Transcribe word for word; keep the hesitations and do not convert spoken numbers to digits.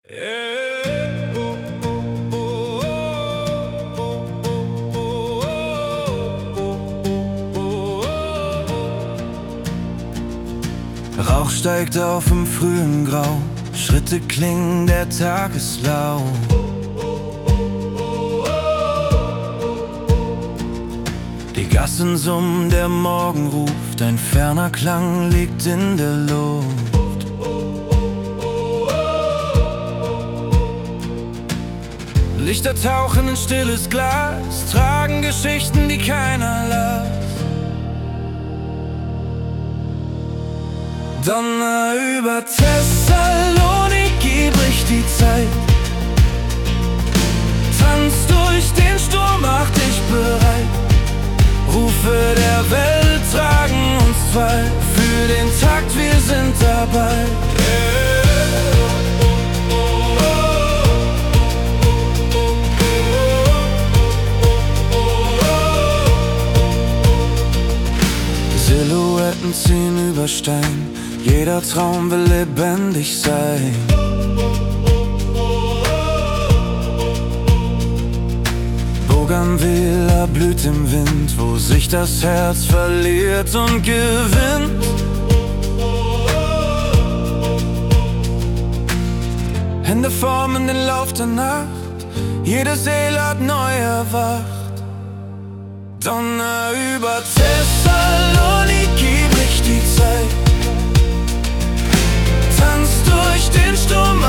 Rauch steigt auf im frühen Grau, Schritte klingen, der Tag ist lau. Die Gassen summen, der Morgen ruft, ein ferner Klang liegt in der Luft. Lichter tauchen in stilles Glas, tragen Geschichten, die keiner las. Donner über Thessaloniki bricht die Zeit. Tanz durch den Sturm, mach dich bereit. Rufe der Welt tragen uns zwei. Für den Takt, wir sind dabei. Silhouetten ziehen über Stein, jeder Traum will lebendig sein. Bougainvillea blüht im Wind, wo sich das Herz verliert und gewinnt. Hände formen den Lauf der Nacht, jede Seele hat neu erwacht. Donner über Thessaloniki bricht die Zeit. Tanz durch den Sturm,